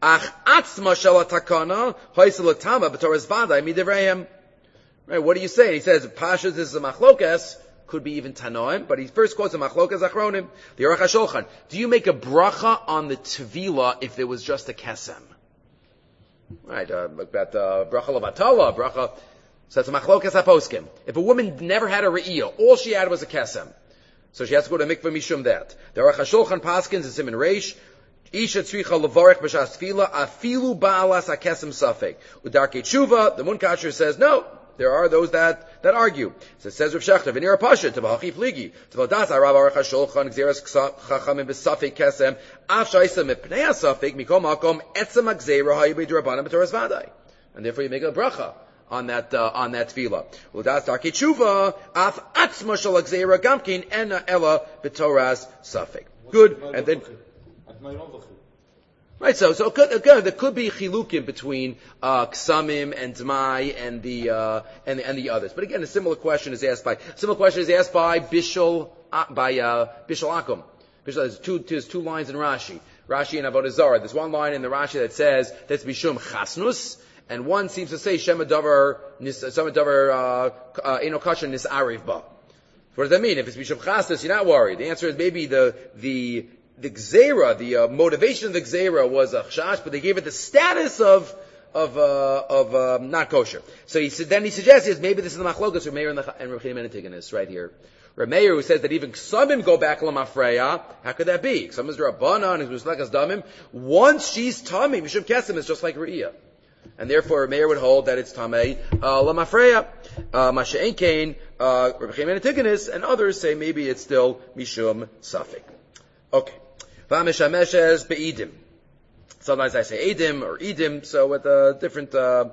Ach atzma shel takana hoysel tama b'toras vaday midivreim. Right? What do you say? He says Pashas is a machlokas. Could be even Tanoim, but he first quotes a machlokas achronim. The Aruch HaShulchan. Do you make a bracha on the tvila if there was just a kesem? Right, about bracha levatala, bracha. So that's a machlokas haposkim. If a woman never had a re'iyah, all she had was a kesem, so she has to go to mikveh mishum that. The Aruch HaShulchan paskins is siman reish. Isha tzricha levarech b'shas tefila afilu ba'alas hakesem safek. Udarkei tshuva, the Munkasher says no. There are those that argue. So it says Rav Shechter, v'nira pasha, t'vahachi fligi, t'vadas ha'rav aruch ha'shulchan, gzeras chachamim b'safek kesem, af shaysa mipnei ha'safek, mikom hakom, etzem ha'gzeira ha'yibay d'rabbanan b'toras vaday. And therefore you make a bracha on that tefillah. Udas darkei tshuva, af atzma shel ha'gzeira gamkin, ena ela b'toras safek. Good, and then... Right, so there could be chilukim between ksamim and dmai and the others. But again, a similar question is asked by Bishul Akum. There's two lines in Rashi and Avodah Zarah. There's one line in the Rashi that says that's Bishum Chasnus, and one seems to say Shema Davar Eno Kasher Nis'ariv Ba. What does that mean? If it's Bishum Chasnus, you're not worried. The answer is maybe the gzeira, the motivation of the gzeira was a chash, but they gave it the status of not kosher. So then he suggests maybe this is the machlokas Rav Meir and Rav Chaim Antigonus right here. Rav Meir, who says that even ksamim go back lamafreya, how could that be? Ksamim is rabbanan, and who's like as damim. Once she's tamei, mishum kesem is just like re'iyah, and therefore Rav Meir would hold that it's tamei lamafreya. Masha'en kain, Rav Chaim Antigonus and others say maybe it's still mishum safek. Okay. V'ameshameshes be'idim. Sometimes I say edim or edim, so with different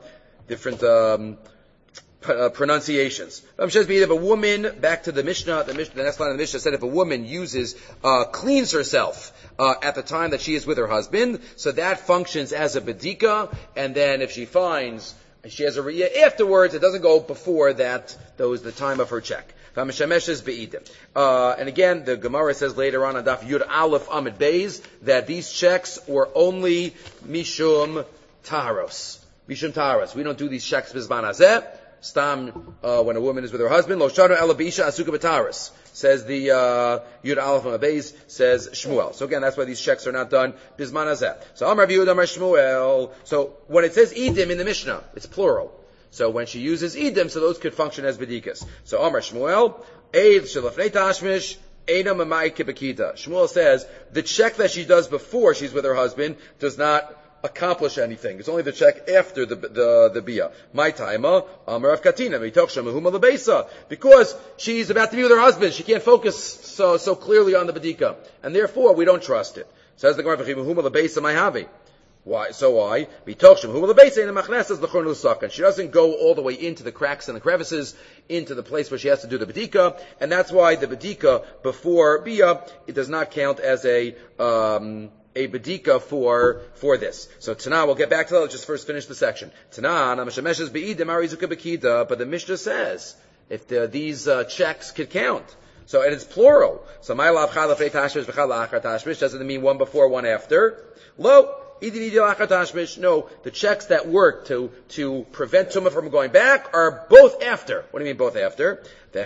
pronunciations. V'ameshameshes be'idim. If a woman, back to the Mishnah, the next line of the Mishnah said if a woman cleans herself at the time that she is with her husband, so that functions as a bedika, and then if she finds she has a re'iyah afterwards, it doesn't go before the time of her check. And again, the Gemara says later on Daf Yud Aleph Amid Beis that these checks were only Mishum Taharos. Mishum Taharos. We don't do these checks Bizman Hazeh. Stam, when a woman is with her husband, Lo Shano Ela B'Isha Asuka B'Taharos. Says the Yud Aleph Amid Beis, says Shmuel. So again, that's why these checks are not done Bizman Hazeh. So Amar V'Yud Amar Shmuel. So when it says Idim in the Mishnah, it's plural. So when she uses idim, so those could function as bedikas. So Amar Shmuel, Eid Shalafnei Tashmish, Eina Mamai Kibakita. Shmuel says the check that she does before she's with her husband does not accomplish anything. It's only the check after the biyah. My taima, Amar Rav Katina, Mitoch Shemahuma Lebeisa. Because she's about to be with her husband, she can't focus so clearly on the bedika, and therefore we don't trust it. Says the Gemara, V'chimahuma Lebeisa My Havi. Why? So why? She doesn't go all the way into the cracks and the crevices, into the place where she has to do the bedika, and that's why the bedika before biyah, it does not count as a bedika for this. So Tana, we'll get back to that. Let's just first finish the section. Tana, but the Mishnah says if these checks could count. So and it's plural. So my lav doesn't mean one before, one after. Lo. No, the checks that work to prevent tumah from going back are both after. What do you mean both after?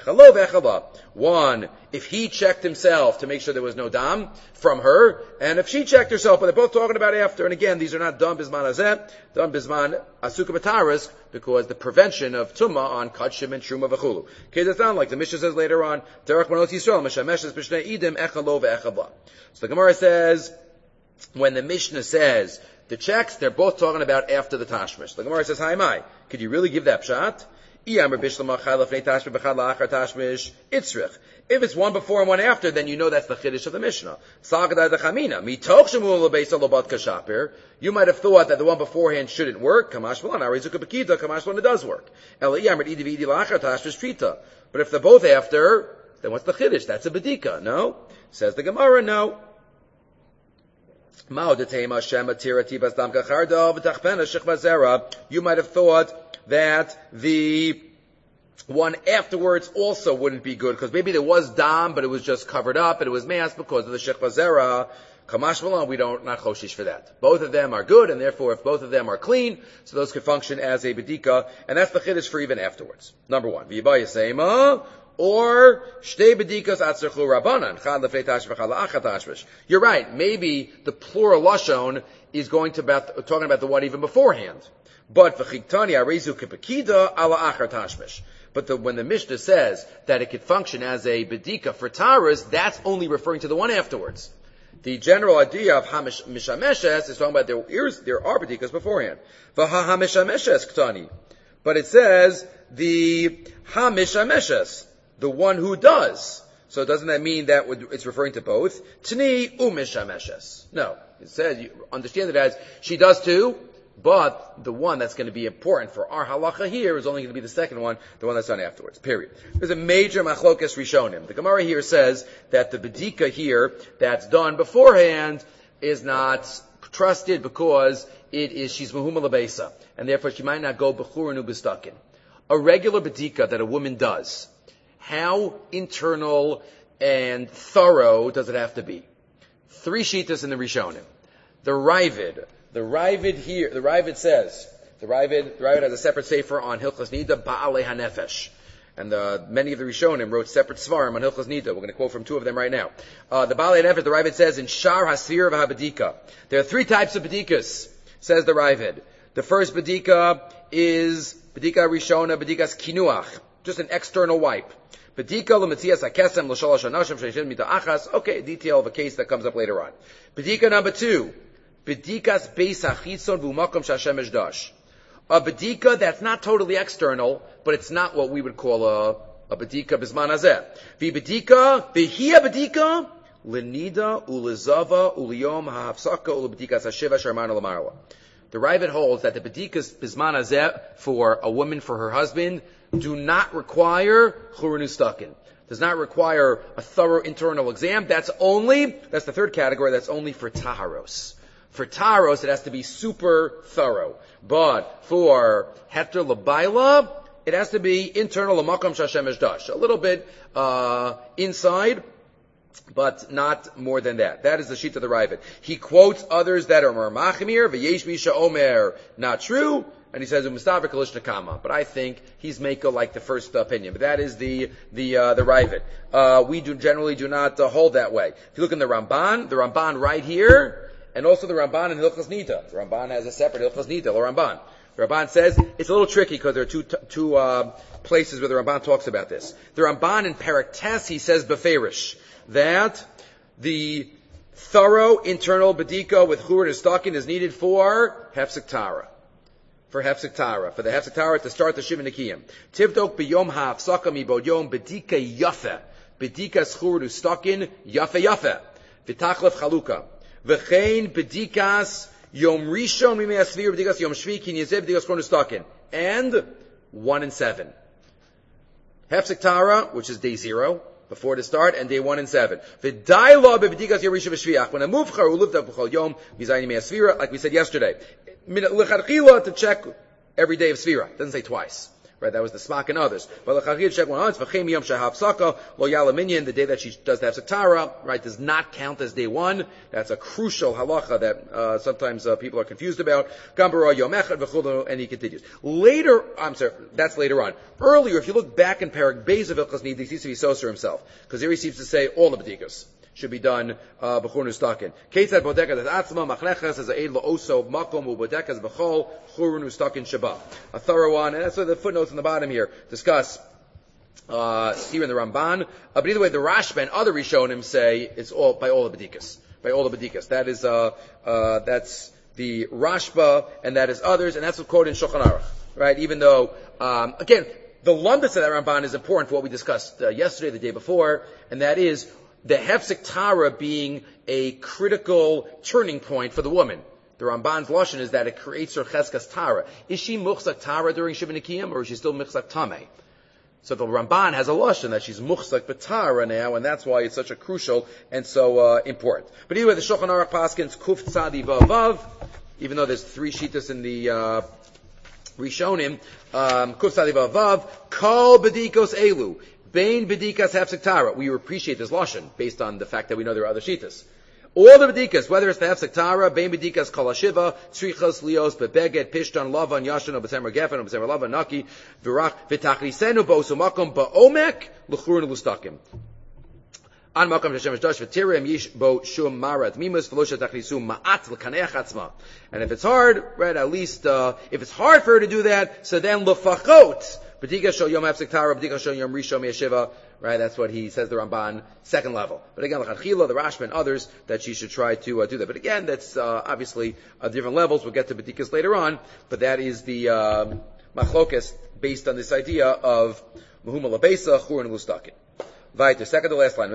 One, if he checked himself to make sure there was no dam from her, and if she checked herself, but they're both talking about after. And again, these are not dam bisman hazeh, dam bisman asuka b'taris, because the prevention of tumah on kachim and truma v'chulu. Kedatan, like the Mishnah says later on, derech manot Yisrael, meshameshes b'shnei idim echalo ve'echava. So the Gemara says, when the Mishnah says the checks, they're both talking about after the tashmish. The Gemara says, "Hi, mai, could you really give that pshat?" If it's one before and one after, then you know that's the chiddush of the Mishnah. You might have thought that the one beforehand shouldn't work. Kamash it does work. But if they're both after, then what's the chiddush? That's a bedika, no? Says the Gemara, no. You might have thought that the one afterwards also wouldn't be good, because maybe there was dam, but it was just covered up, and it was masked because of the shechva zera. Kamash Malon, we don't, not choshish for that. Both of them are good, and therefore if both of them are clean, so those could function as a bedika, and that's the chiddush for even afterwards. Number one, v'yibaya seima, or shtei bedikas atzerchu rabbanan, chad lefnei tashmish, chad la'achat tashmish. You're right, maybe the plural lashon is talking about the one even beforehand. But v'chiktani arezu kipakida ala achar tashmish. But when the Mishnah says that it could function as a bedika for taras, that's only referring to the one afterwards. The general idea of ha-mishameshes is talking about there are bedikas beforehand. Ha-mishameshes ktani. But it says the ha-mishameshes, the one who does. So doesn't that mean that it's referring to both? Tni u-mishameshes. No. It says, you understand it as she does too, but the one that's going to be important for our halacha here is only going to be the second one, the one that's done afterwards. Period. There's a major machlokas rishonim. The Gemara here says that the bedika here that's done beforehand is not trusted because she's mahuma labesa, and therefore she might not go bechurinu b'stakin. A regular bedika that a woman does, how internal and thorough does it have to be? 3 shitas in the rishonim. The Ravid here, the Ravid says, the Ravid has a separate sefer on Hilchos Nida, Ba'alei HaNefesh. And many of the Rishonim wrote separate svarim on Hilchos Nida. We're going to quote from 2 of them right now. The Ba'alei HaNefesh, the Ravid says, in Shar Hasir v'Habedika. There are 3 types of bedikas, says the Ravid. The first bedika is bedika rishona, bedikas kinuach, just an external wipe. Bedika l'metzias hakesem l'shalosh anashim sheishin mita achas. Okay, a detail of a case that comes up later on. Bedika number 2. Bedikas beis hachitzon v'umakom shashem dash. A bedika that's not totally external, but it's not what we would call a bedika bisman hazeh. V'bedika, v'hiya bedika, l'nida u'lezava u'liyom ha'hafsaka u'l'bedikas hashiva sharmana l'marla. The Ravid holds that the bedikas bisman hazeh for a woman, for her husband, do not require churinu stakin. Does not require a thorough internal exam. That's the third category, that's only for taharos. For taros, it has to be super thorough. But for heter l'bayla, it has to be internal l'makom shashem dash. A little bit inside, but not more than that. That is the sheet of the Ravid. He quotes others that are more machmir, v'yesh misha omer, not true, and he says u'mustaver kalish nakama. But I think he's meko like the first opinion. But that is the Ravid. We generally do not hold that way. If you look in the Ramban right here, and also the Ramban in Hilchos Nida. The Ramban has a separate Hilchos Nida, the Ramban. The Ramban says, it's a little tricky because there are two places where the Ramban talks about this. The Ramban in Perek Tes, he says beferish, that the thorough internal bedika with chur and stocking is needed for hefsek tara. For the hefsek tara to start the Shiva Nikiyim. Tivdok b'yom ha'afsaka mibod yom bedika yafe. Bedika chur and stocking yafe. V'tachlef chaluka. V'chein bedikas yom rishon mimei asvir bedikas yom shvi kin yezeh bedikas kornu stakin. And 1 and 7. Hefsek Tara, which is day 0, before the start, and day 1 and 7. V'daila bedikas yom rishon v'shviach. When a muvchar who lived up b'chol yom, mizayim mimei asvira, like we said yesterday. L'chadchila to check every day of svira. It doesn't say twice. Right, that was the smak and others. But l'chadchila check once. V'chein yom shahapsaka lo yalaminyan, the day that she does the hefsek Tara, right, does not count as day 1. That's a crucial halacha that sometimes people are confused about. Gambara yom echad v'chulu, and he continues. That's later on. Earlier, if you look back in Perek Beis of Hilchos Nida, he seems to be soser himself, because here he seems to say all the bedikas should be done b'chur nustakin. Ketzad bodekas as atzma machneches as aid la'oso makom u'bodekas b'chol chur nustakin shaba. A thorough one, and that's what the footnotes on the bottom here discuss here in the Ramban. But either way, the Rashba and other Rishonim say it's all by all the bedikas. By all the bedikas. That is that's the Rashba, and that is others, and that's what's quoted in Shulchan Aruch. Right? Even though again, the lumdus of that Ramban is important for what we discussed yesterday, the day before, and that is the hefsek Tara being a critical turning point for the woman. The Ramban's lashon is that it creates her cheskas Tara. Is she muchzak Tara during Shiva Nikiyim, or is she still muchzak Tameh? So the Ramban has a lashon that she's muchzak b'Tara now, and that's why it's such a crucial and so important. But anyway, the Shulchan Aruch paskins kuf tzadi vavav, even though there's 3 shitas in the Rishonim, kuf tzadi vavav, kol bedikos elu. Bain bedikas hefsek Tara. We appreciate this lashon based on the fact that we know there are other shitas. All the bedikas, whether it's the hefsek tara, bein bedikas kol hashiva, tzrichas lios, bebeget, pishtan, lavan, yashan, besemer gefen, besemer lavan, naki, virach, v'tachlisenu bo'usumakom ba'omek, l'churun l'stakim. An makam Hashem shdash v'tirem yish bo shum marat mimus v'lo shetachlisu ma'at l'kaneach atzma. And if it's hard, right, at least, if it's hard for her to do that, so then l'fachot, b'dika shel yom hefsek tara, b'dika shel yom rishon yeshiva, right, that's what he says, the Ramban, second level. But again, l'chadchila, the Rashba and others, that she should try to do that. But again, that's obviously different levels. We'll get to b'dikas later on, but that is the machlokas based on this idea of muhuma labesa, churin lustakin. Weiter, second to last line.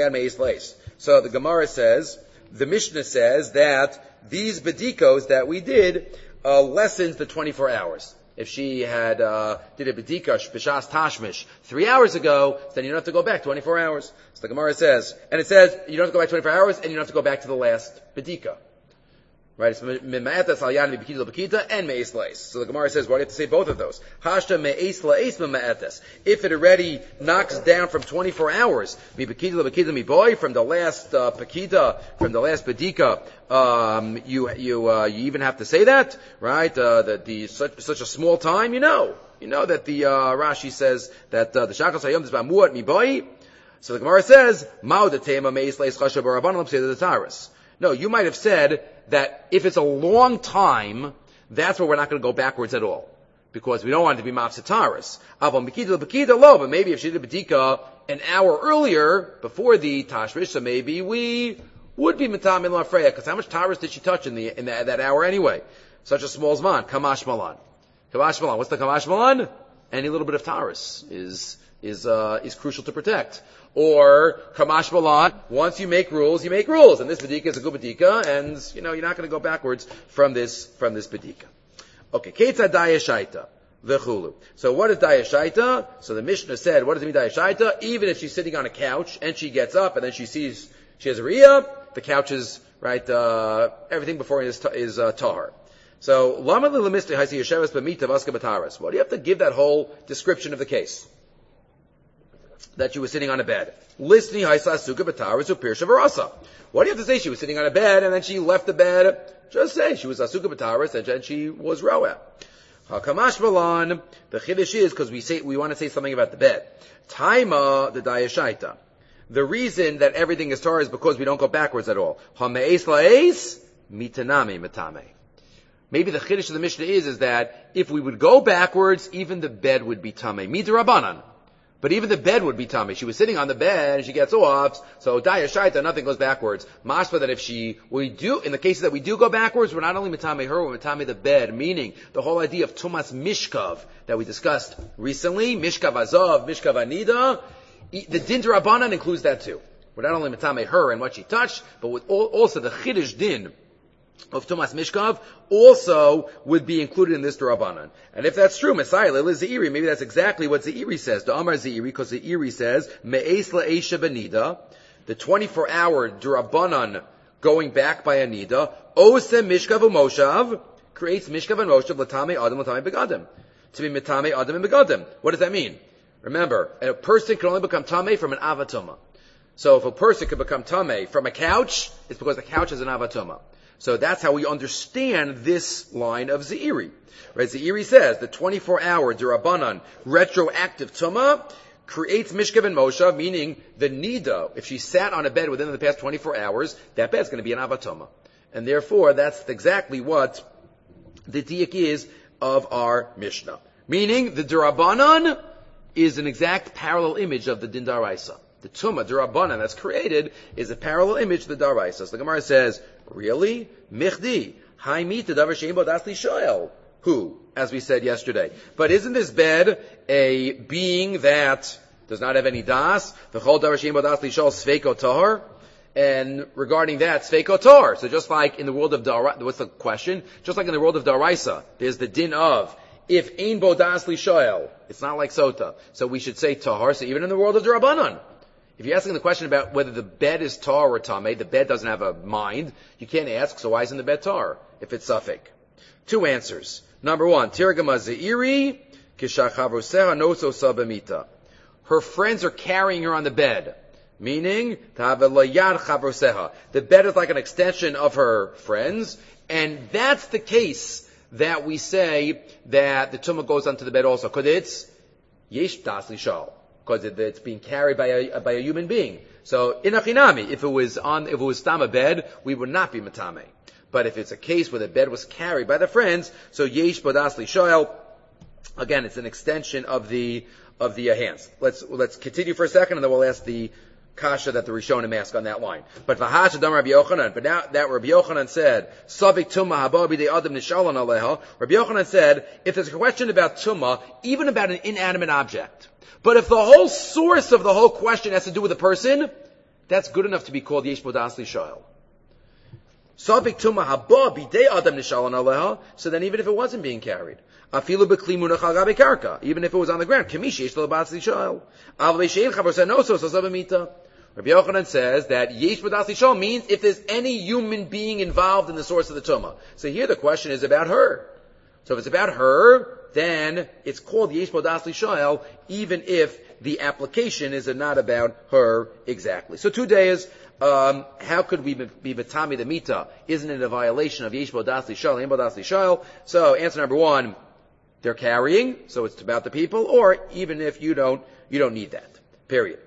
So the Gemara says, the Mishnah says that these bedikos that we did lessens the 24 hours. If she had did a bedika b'shas tashmish 3 hours ago, then you don't have to go back 24 hours. So the Gemara says, and it says you don't have to go back 24 hours, and you don't have to go back to the last bedika. Right? It's mima'etas al yan b'kita l'b'kita and me'es la'es. So the Gemara says, why do you have to say both of those? Hashta me'es la'es mima'etas. If it already knocks down from 24 hours, b'kita l'b'kita mi'boy, from the last pekita, from the last bedika, you even have to say that, right? That such a small time, you know that the Rashi says that the shachas hayom is ba'muat mi'boy. So the Gemara says, ma'od tema me'es la'es chashav b'rabbanan l'psei the taras. No, you might have said that if it's a long time, that's where we're not going to go backwards at all. Because we don't want it to be mafsataris. But maybe if she did a bedika an hour earlier, before the tashmish, so maybe we would be mitam in lafreya, because how much taras did she touch in that hour anyway? Such a small zman. Kamash malan. Kamash malan. What's the kamash malan? Any little bit of taras is crucial to protect. Or kamash malan, once you make rules, and this bedika is a good bedika, and you're not going to go backwards from this bedika. Okay, ketzad dayashaita v'chulu. So what is dayashaita? So the Mishnah said, what does it mean dayashaita? Even if she's sitting on a couch and she gets up and then she sees she has a riyah, the couch is right. Everything before it is tahar. So lama l'lemistri haisi yesheves b'mita v'aska b'taras. What do you have to give that whole description of the case? That she was sitting on a bed. Listening haisa suka b'taras upir shavarasa. What do you have to say? She was sitting on a bed and then she left the bed. Just say she was asuka b'taras and then she was roa. Hakamash malan. The chiddush is because we want to say something about the bed. Taima the dayashaita. The reason that everything is tar is because we don't go backwards at all. Hameis la'es mitanami mitame. Maybe the chiddush of the Mishnah is that if we would go backwards, even the bed would be tamei. Midrabanan. But even the bed would be tamei. She was sitting on the bed and she gets off, so dayashaita, nothing goes backwards. Mashma that if in the cases that we do go backwards, we're not only mitame her, we're mitame the bed, meaning the whole idea of tumas mishkav that we discussed recently, mishkav azav, mishkav anida, the din d'Rabbanan includes that too. We're not only mitame her and what she touched, but with also the chiddush din of Tumas Mishkav also would be included in this D'Rabbanan. And if that's true, Messiah Lil is Ze'iri, maybe that's exactly what Ze'iri says. The Amar Ze'iri, because Ze'iri says, Me'es la'esha benida, the 24-hour D'Rabbanan going back by a nida, Osem Mishkav u'moshav, creates Mishkav and Moshav, Latame Adam, Latame Begadim. To be Mitame Adam and Begadim. What does that mean? Remember, a person can only become Tameh from an Avatuma. So if a person could become Tameh from a couch, it's because the couch is an Avatuma. So that's how we understand this line of Ze'iri. Right? Ze'iri says the 24-hour D'Rabbanan retroactive Tumah creates Mishkav and Moshav, meaning the Nida, if she sat on a bed within the past 24 hours, that bed's going to be an Avatuma. And therefore, that's exactly what the diak is of our Mishnah. Meaning, the D'Rabbanan is an exact parallel image of the Din Daraisa. The Tumah D'Rabbanan that's created is a parallel image to the Daraisa. So the Gemara says, really? Michdi. Haimita davar she'im bo das li shoel. Who? As we said yesterday. But isn't this bed a being that does not have any das? V'chol davar she'im bo das li shoel sveiko tahor. And regarding that, sveiko tahor. So just like in the world of Daraisa, what's the question? Just like in the world of Daraisa, there's the din of, if ein bo das li shoel, it's not like sota. So we should say tahor. So even in the world of D'Rabbanan, if you're asking the question about whether the bed is tar or tameh, the bed doesn't have a mind, you can't ask, so why isn't the bed tar, if it's suffik? Two answers. Number one, Tirgama Ze'iri, Kishachavroseha noso sabamita. Her friends are carrying her on the bed. Meaning, the bed is like an extension of her friends, and that's the case that we say that the tumah goes onto the bed also, because it's yesh das lishal, because it's being carried by a human being. So in achinami, if it was stam a bed, we would not be matame. But if it's a case where the bed was carried by the friends, so yesh bodas lishal, again, it's an extension of the hands. Let's continue for a second, and then we'll ask the kasha that the Rishonim ask on that line. But now that Rabbi Yochanan said, Savik Tumah Haba B'dei Adam Nishalan Aleha, Rabbi Yochanan said, if there's a question about Tumah, even about an inanimate object, but if the whole source of the whole question has to do with a person, that's good enough to be called Yesh Bodas Lishal. Savik Tumah Haba B'dei Adam Nishalan Aleha, so then even if it wasn't being carried, Afilu b'kli munach al gabi karka, even if it was on the ground, Kemish Yesh Lo Bodas Lishal. Avlei Shein Chavar Sanoso Sasabamita. Rabbi Yochanan says that Yesh Bodas Lishal means if there's any human being involved in the source of the tumah. So here the question is about her. So if it's about her, then it's called Yesh Bodas Lishal, even if the application is not about her exactly. So 2 days, how could we be Matami the Mita? Isn't it a violation of Yesh Bodas Lishal, Yesh Bodas Lishal? So answer number 1, they're carrying, so it's about the people, or even if you don't need that. Period.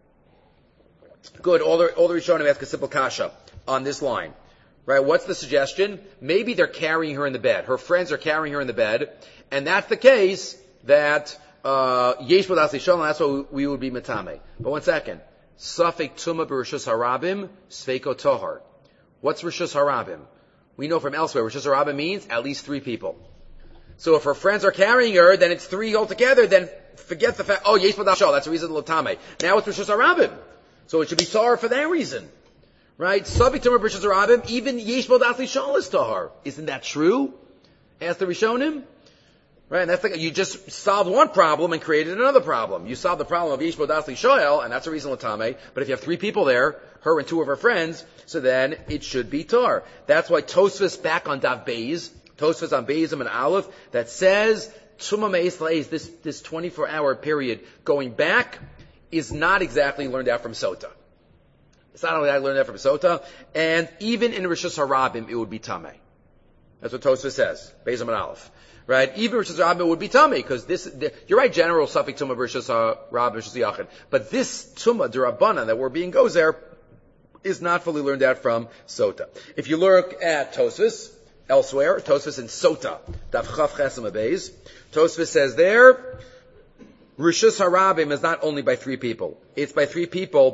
Good. All the Rishonim ask a simple kasha on this line. Right? What's the suggestion? Maybe they're carrying her in the bed. Her friends are carrying her in the bed. And that's the case that, Yesh Bodas Lishal, and that's what we would be matame. But 1 second. Safek Tumah B'Rishus Harabim, Sveiko Tohar. What's Rishus Harabim? We know from elsewhere, Rishus Harabim means at least 3 people. So if her friends are carrying her, then it's 3 altogether, then forget the fact, Yesh Bodas Lishal, that's a reason to Latame. Now it's Rishus Harabim. So it should be tahar for that reason. Right? Savik Tumah B'Rishus Harabim, even Yesh Bodas Lishal is tahar. Isn't that true? Ask the Rishonim. Right? And that's like, you just solved one problem and created another problem. You solved the problem of Yesh Bodas Lishal, and that's a reason Latame. But if you have 3 people there, her and 2 of her friends, so then it should be tahar. That's why Tosfos back on Dav Beis, Tosfos on Beizim and Aleph, that says, Tumah Me'es La'ez, this 24-hour period going back, is not exactly learned out from Sota. It's not only learned out from Sota, and even in Rishus Harabim, it would be Tameh. That's what Tosfos says, Beizim and Aleph. Right? Even Rishus Harabim would be Tameh, because you're right, general Safik Tumah Rishus Harabim, Rishus Yachid. But this Tumah, D'Rabbanan, that we're being goes there, is not fully learned out from Sota. If you look at Tosfos, elsewhere, Tosfos in Sota, Dav Chav Chesem Beis, Tosfos says there, Rishus Harabim is not only by 3 people. It's by 3 people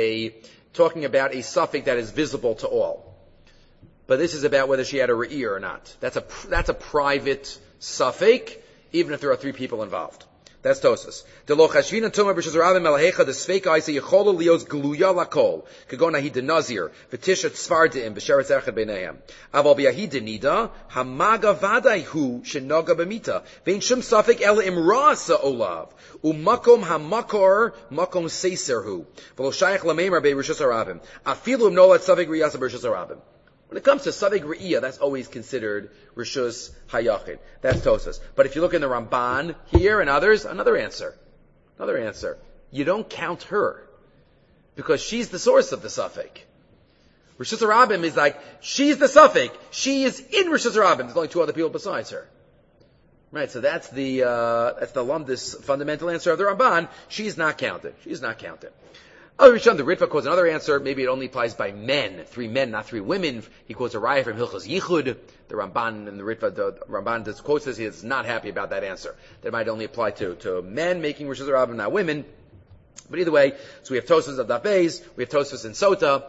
talking about a suffix that is visible to all. But this is about whether she had a re'ir or not. That's a private suffix, even if there are 3 people involved. That's Tosfos. The lo chashvina tumah b'rishus harabim melahecha the sveika I say yechola lios gluya lakol kagona he denazir v'tishat svardim b'sheretz echad b'neihem aval b'yahid denida hamaga vaday hu shenoga b'mita vein shum safek el imrasa olav umakom hamakor makom seiser hu v'lo shayach lameimar b'rishus harabim afilu nolat safek riyasa b'rishus harabim. When it comes to Savik Re'iyah, that's always considered Rishus Hayachid. That's Tosfos. But if you look in the Ramban here and others, another answer. You don't count her. Because she's the source of the Safek. Rishus Harabim is like, she's the Safek. She is in Rishus Harabim. There's only 2 other people besides her. Right, so that's the Lumdis fundamental answer of the Ramban. She's not counted. Oh, Rishon, the Ritva quotes another answer. Maybe it only applies by men. 3 men, not 3 women. He quotes a raya from Hilchos Yichud. The Ramban and the Ritva, the Ramban just quotes this. He is not happy about that answer. That might only apply to men making Rishus Harabim, not women. But either way, so we have Tosfos of Dav Beis, we have Tosfos in Sota,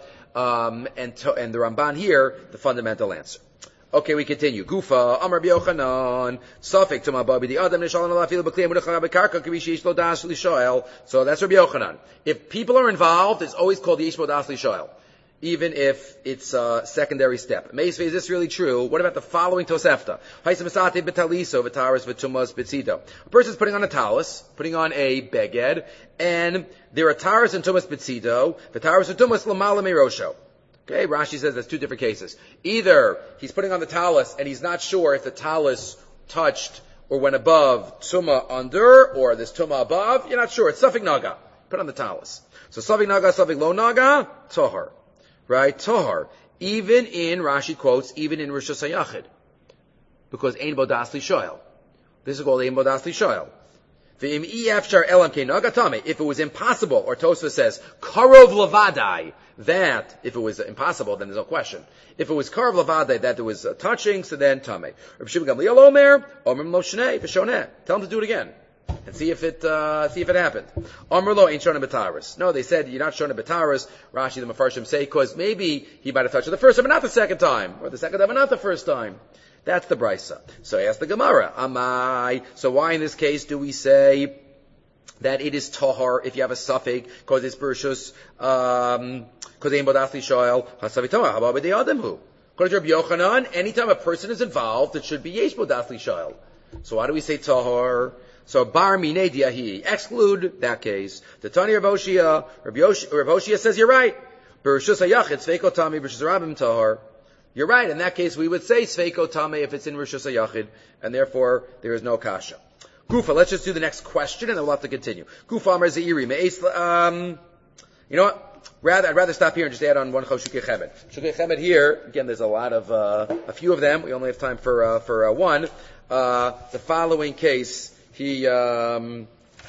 and the Ramban here, the fundamental answer. Okay, we continue. Gufa, Amar B'Yochanan, Safek Tumah Babi, the Adam Nishalan Alafil B'Kliyam Udachar B'Karka Kavish Yesh Lo Das Lishoel. So that's Rabbi Yochanan. If people are involved, it's always called Yesh Lo Das Lishoel, even if it's a secondary step. Meisvei, is this really true? What about the following Tosefta? Haisamasate B'Taliso V'Taras V'Tumas B'Tzito. A person's putting on a talis, putting on a beged, and there are Taras and Tumas B'Tzito, V'Taras and Tumas L'Mala Meirosho. Okay, Rashi says that's 2 different cases. Either he's putting on the talis and he's not sure if the talis touched or went above tuma under or this tuma above. You're not sure. It's safek naga. Put on the talis. So Savik Naga, Savik Lo Naga, Tahar. Right? Tahar. Even in, Rashi quotes, even in Rosh Hashanah. Because Ein Bo Dasli Shoel. This is called Ein Bo Dasli Shoel. If it was impossible, or Tosfos says, Karov Lavadai, that, if it was impossible, then there's no question. If it was Karov Lavadai, that there was touching, so then Tameh. Tell him to do it again. And see if it happened. Amr lo ain't shona b'taris. No, they said you're not shona b'taris. Rashi the Mefarshim say, because maybe he might have touched it the first time, but not the second time. Or the second time, but not the first time. That's the brisa. So I asked the Gemara, Amai. So why in this case do we say that it is tahar if you have a suffix, because it's bershus, because ein bodasli shoel, hasavi tahar, how about the adamhu? According to Rabbi Yochanan, anytime a person is involved, it should be yesh bodasli shoel. So why do we say tahar? So bar minei diahi, exclude that case. The Tani Rav Hoshia says you're right. Bershus hayachid, sveiko tami, bershus rabim tahar. You're right. In that case, we would say Sveiko Tame if it's in Rishus HaYachid, and therefore there is no kasha. Gufa, let's just do the next question, and then we'll have to continue. Gufa Amar Zeiri, you know what? I'd rather stop here and just add on one Shukei Chemed. Shukei Chemed here, again, there's a few of them. We only have time for one. The following case, a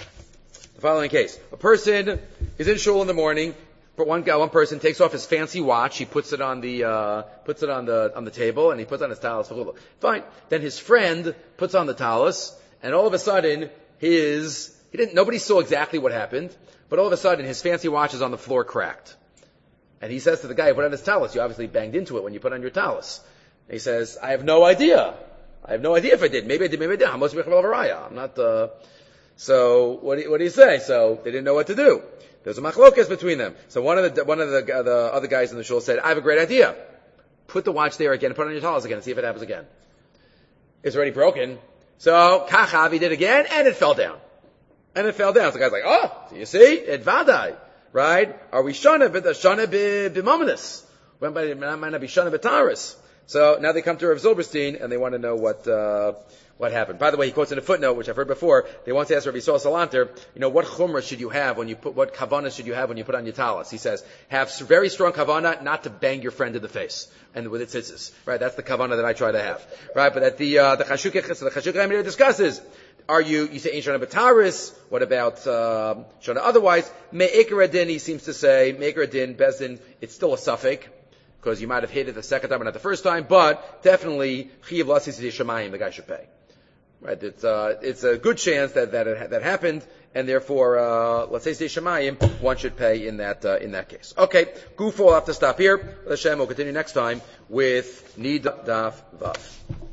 person is in shul in the morning. One person takes off his fancy watch. He puts it on the table, and he puts on his talis. Fine. Then his friend puts on the talis, and all of a sudden, nobody saw exactly what happened, but all of a sudden, his fancy watch is on the floor cracked. And he says to the guy who put on his talis, you obviously banged into it when you put on your talis. And he says, I have no idea if I did. Maybe I did, maybe I didn't. I'm not, so what do you say? So they didn't know what to do. There's a machlokas between them. So one of the other guys in the shul said, I have a great idea. Put the watch there again and put it on your talis again and see if it happens again. It's already broken. So Kachav, he did again, and it fell down. So the guy's like, oh, so you see? It vadai. Right? Are we shana b'mominus? When might not be shana b'taris. So now they come to Rav Zilberstein and they want to know what happened. By the way, he quotes in a footnote, which I've heard before, they want to ask Rabbi Yisrael Salanter, what chumrah should you have what kavanah should you have when you put on your talis? He says, have very strong kavanah not to bang your friend in the face, and with its tzitzis. Right? That's the kavanah that I try to have. Right? But at the Chashukei Chemed discusses, you say ain't shana b'taris, what about, shana otherwise? Me'ikar adin, he seems to say, me'ikar adin, bezdin, it's still a suffix, because you might have hit it the second time but not the first time, but definitely, chiyav lasis yishamayim, the guy should pay. Right? It's a good chance that happened, and therefore, let's say Shemayim, one should pay in that case. Okay, Gufo, we'll have to stop here. Hashem, we'll continue next time with Nid Daf Vav.